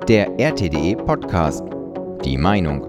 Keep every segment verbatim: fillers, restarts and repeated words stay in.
Der R T D E-Podcast. Die Meinung.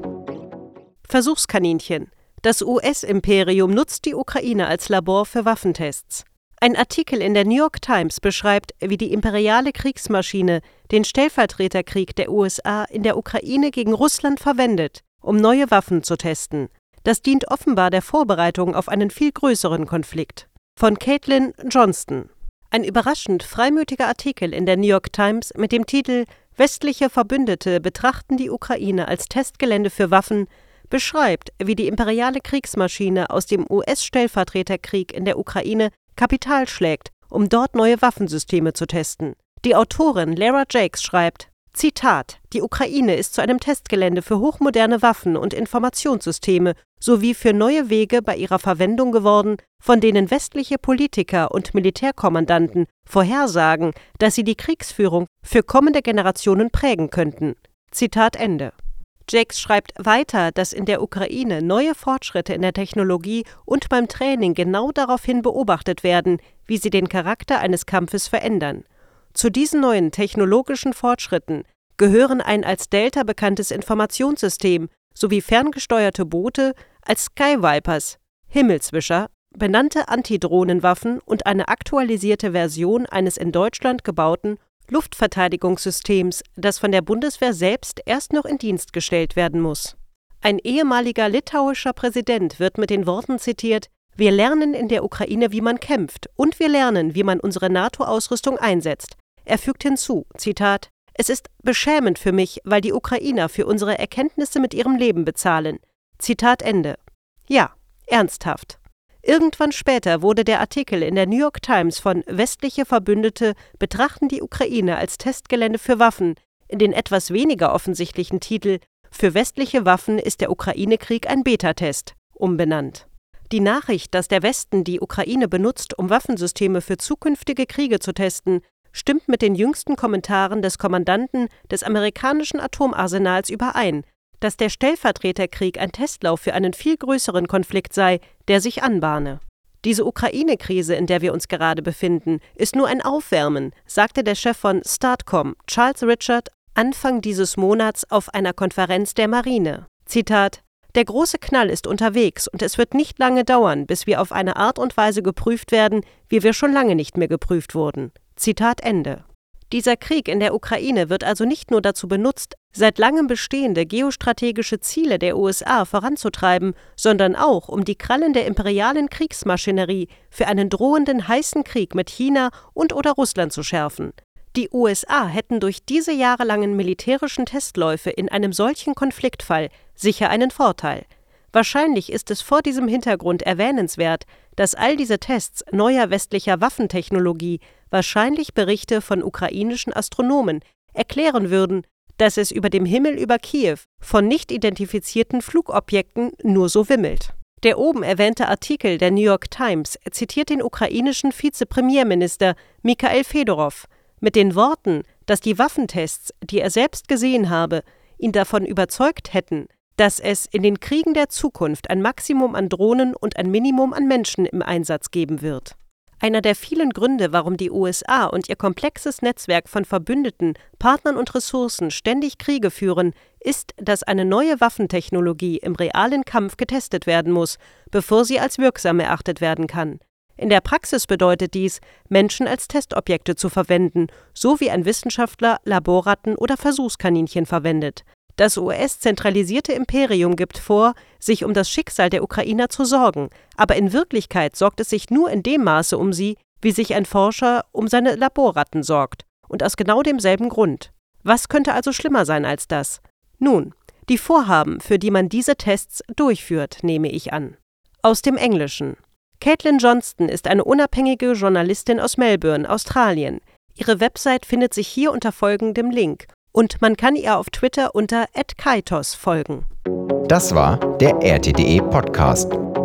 Versuchskaninchen. Das U S-Imperium nutzt die Ukraine als Labor für Waffentests. Ein Artikel in der New York Times beschreibt, wie die imperiale Kriegsmaschine den Stellvertreterkrieg der U S A in der Ukraine gegen Russland verwendet, um neue Waffen zu testen. Das dient offenbar der Vorbereitung auf einen viel größeren Konflikt. Von Caitlin Johnston. Ein überraschend freimütiger Artikel in der New York Times mit dem Titel »Westliche Verbündete betrachten die Ukraine als Testgelände für Waffen« beschreibt, wie die imperiale Kriegsmaschine aus dem U S-Stellvertreterkrieg in der Ukraine Kapital schlägt, um dort neue Waffensysteme zu testen. Die Autorin Lara Jakes schreibt, Zitat, die Ukraine ist zu einem Testgelände für hochmoderne Waffen und Informationssysteme sowie für neue Wege bei ihrer Verwendung geworden, von denen westliche Politiker und Militärkommandanten vorhersagen, dass sie die Kriegsführung für kommende Generationen prägen könnten. Zitat Ende. Jakes schreibt weiter, dass in der Ukraine neue Fortschritte in der Technologie und beim Training genau daraufhin beobachtet werden, wie sie den Charakter eines Kampfes verändern. Zu diesen neuen technologischen Fortschritten gehören ein als Delta bekanntes Informationssystem sowie ferngesteuerte Boote als Sky Vipers, Himmelswischer, benannte Antidrohnenwaffen und eine aktualisierte Version eines in Deutschland gebauten Luftverteidigungssystems, das von der Bundeswehr selbst erst noch in Dienst gestellt werden muss. Ein ehemaliger litauischer Präsident wird mit den Worten zitiert: Wir lernen in der Ukraine, wie man kämpft, und wir lernen, wie man unsere NATO-Ausrüstung einsetzt. Er fügt hinzu, Zitat, es ist beschämend für mich, weil die Ukrainer für unsere Erkenntnisse mit ihrem Leben bezahlen. Zitat Ende. Ja, ernsthaft. Irgendwann später wurde der Artikel in der New York Times von »Westliche Verbündete betrachten die Ukraine als Testgelände für Waffen« in den etwas weniger offensichtlichen Titel »Für westliche Waffen ist der Ukraine-Krieg ein Beta-Test« umbenannt. Die Nachricht, dass der Westen die Ukraine benutzt, um Waffensysteme für zukünftige Kriege zu testen, stimmt mit den jüngsten Kommentaren des Kommandanten des amerikanischen Atomarsenals überein, dass der Stellvertreterkrieg ein Testlauf für einen viel größeren Konflikt sei, der sich anbahne. Diese Ukraine-Krise, in der wir uns gerade befinden, ist nur ein Aufwärmen, sagte der Chef von STARTCOM, Charles Richard, Anfang dieses Monats auf einer Konferenz der Marine. Zitat: Der große Knall ist unterwegs und es wird nicht lange dauern, bis wir auf eine Art und Weise geprüft werden, wie wir schon lange nicht mehr geprüft wurden. Zitat Ende. Dieser Krieg in der Ukraine wird also nicht nur dazu benutzt, seit langem bestehende geostrategische Ziele der U S A voranzutreiben, sondern auch, um die Krallen der imperialen Kriegsmaschinerie für einen drohenden heißen Krieg mit China und oder Russland zu schärfen. Die U S A hätten durch diese jahrelangen militärischen Testläufe in einem solchen Konfliktfall sicher einen Vorteil. Wahrscheinlich ist es vor diesem Hintergrund erwähnenswert, dass all diese Tests neuer westlicher Waffentechnologie wahrscheinlich Berichte von ukrainischen Astronomen erklären würden, dass es über dem Himmel über Kiew von nicht identifizierten Flugobjekten nur so wimmelt. Der oben erwähnte Artikel der New York Times zitiert den ukrainischen Vizepremierminister Mikhail Fedorow mit den Worten, dass die Waffentests, die er selbst gesehen habe, ihn davon überzeugt hätten, dass es in den Kriegen der Zukunft ein Maximum an Drohnen und ein Minimum an Menschen im Einsatz geben wird. Einer der vielen Gründe, warum die U S A und ihr komplexes Netzwerk von Verbündeten, Partnern und Ressourcen ständig Kriege führen, ist, dass eine neue Waffentechnologie im realen Kampf getestet werden muss, bevor sie als wirksam erachtet werden kann. In der Praxis bedeutet dies, Menschen als Testobjekte zu verwenden, so wie ein Wissenschaftler Laborratten oder Versuchskaninchen verwendet. Das U S-zentralisierte Imperium gibt vor, sich um das Schicksal der Ukrainer zu sorgen, aber in Wirklichkeit sorgt es sich nur in dem Maße um sie, wie sich ein Forscher um seine Laborratten sorgt, und aus genau demselben Grund. Was könnte also schlimmer sein als das? Nun, die Vorhaben, für die man diese Tests durchführt, nehme ich an. Aus dem Englischen. Caitlin Johnston ist eine unabhängige Journalistin aus Melbourne, Australien. Ihre Website findet sich hier unter folgendem Link. Und man kann ihr auf Twitter unter at kaitos folgen. Das war der R T D E-Podcast.